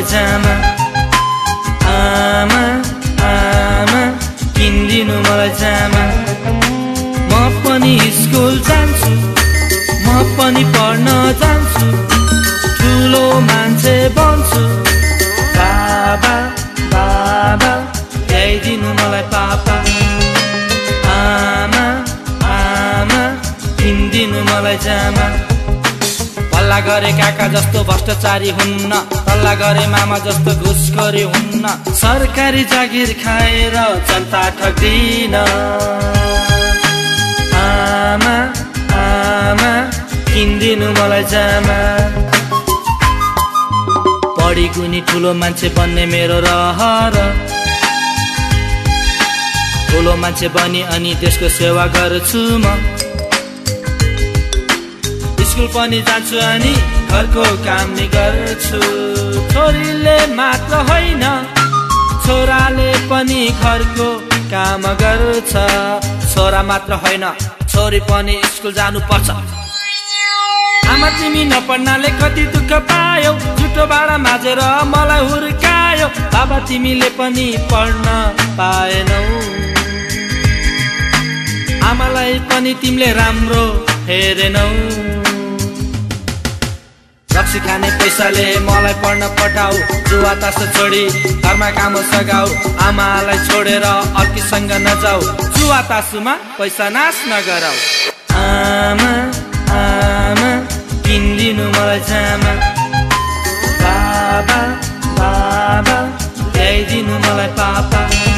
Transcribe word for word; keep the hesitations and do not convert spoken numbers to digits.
मलाई जामा आमा आमा किनिदिनु मलाई जामा म पनि स्कुल जान्छु म पनि पढ्न जान्छु ठुलो मान्छे बन्छु बाबा बाबा ल्याइदिनु मलाई पापा आमा आमा किनिदिनु मलाई जामा पल्ला गरे काका जस्तो भ्रष्टाचारी हुन्न तल्ला गरे मामा जस्तो घुसखोरी हुन्न सरकारी जागिर खाएर जनता ठग्दिन आमा आमा किनिदिनु मलाई जामा पढी गुनी ठुलो मान्छे बन्ने मेरो रहर ठुलो मान्छे बनी अनि त्यसको सेवा गर्छु म स्कुल पनि जान्छु अनि घरको काम नि गर्छु छोरीले मात्र होइन छोराले पनि घरको काम गर्छ छोरा मात्र होइन छोरी पनि स्कुल जानु पर्छ आमा तिमी नपढ्नाले कति दुःख पायौ झुटो भाडा माझेर मलाई हुर्कायौ बाबा तिमीले पनि पढ्न पाएनौ आमालाई पनि तिमीले राम्रो हेरेनौ रक्सी खाने पैसाले मलाई पढ्न पठाऊ जुवा तास छोडी घरमा काम सघाऊ आमालाई छोडेर अर्कीसँग नजाऊ जुवा तासुमा पैसा नाश नगराऊ आमा आमा किनिदिनु मलाई जामा बाबा बाबा ल्याइदिनु मलाई पापा